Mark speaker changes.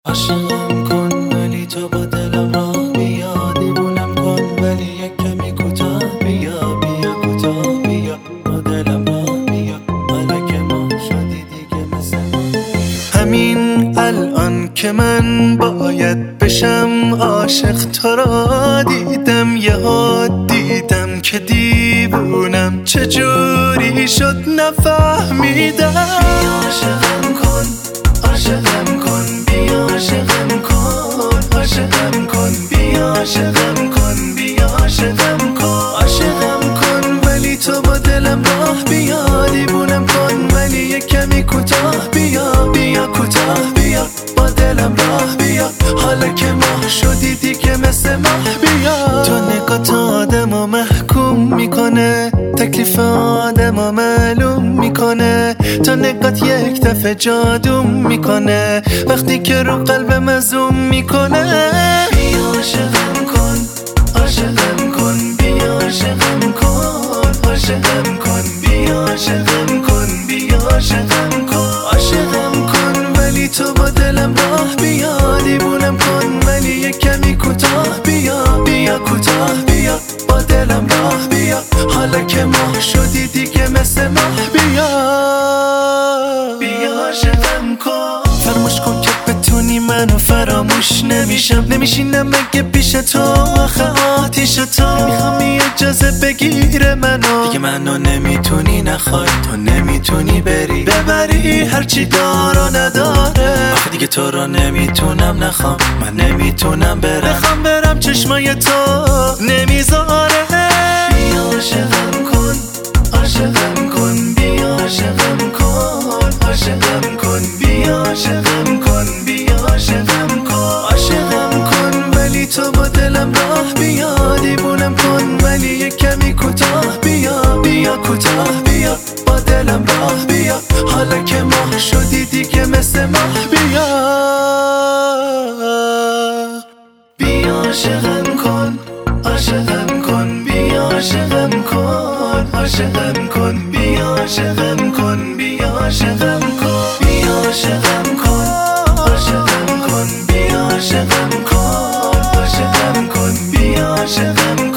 Speaker 1: عاشقم کن ولی تو با دلم راه بیا، دیوونم کن ولی یک کمی کوتاه بیا، بیا کوتاه بیا با دلم راه بیا، حالا که ما شدی دیگه مثل همین الان که من باید بشم عاشق، تو را دیدم یهو دیدم که دیوونم، چجوری شد نفهمیدم. عاشقم کن عاشقم کن بیا، عاشقم کن عاشقم کن بیا، عاشقم کن بیا، عاشقم کن عاشقم کن ولی تو با دلم راه بیا، دیوونم کن ولی یک کمی کوتاه بیا، بیا کوتاه بیا با دلم راه بیا، حالا که ماه شدی دیگه مثل ماه بیا. تو نگات آدمو محکوم میکنه، تکلیف آدمو معلوم میکنه، تو نگات یک دفعه جادوم میکنه، وقتی که رو قلبم زوم میکنه. بیا عاشقم کن عاشقم کن بیا، عاشقم کن عاشقم کن بیا، عاشقم کن بیا، عاشقم کن عاشقم کن ولی تو با دلم راه بیا، دیوونم کن ولی یک کمی کوتاه بیا، بیا کوتاه بیا با دلم راه بیا، حالا که ماه شدی دیگه مثل ماه بیا. بیا عاشقم کن، فراموش کن که بتونی منو فراموش نمیشم، نمیشینم مگه پیش تو، آخه آتیش تو نمیخوام اجازه بگیره منو، دیگه منو نمیتونی نخوای، تو نمیتونی بری ببری هرچی دارا نداره، آخه دیگه تو رو نمیتونم نخوام، من نمیتونم برم، بخوام برم چشمای تو نمیذاره. بیا عاشقم کن عاشقم کن بیا، عاشقم کن عاشقم کن بیا، عاشقم کن بیا، عاشقم کن عاشقم کن ولی تو با دلم راه بیا، دیوونم کن ولی یک کمی کوتاه بیا، بیا کوتاه بیا با دلم راه بیا، حالا که ماه شدی دیگه مثل ماه بیا. بیا عاشقم کن عاشقم کن بیا، عاشقم کن عاشقم کن بیا، عاشقم کن بیا، عاشقم کن بیا، عاشقم کن عاشقم کن بیا، عاشقم کن عاشقم کن بیا، عاشقم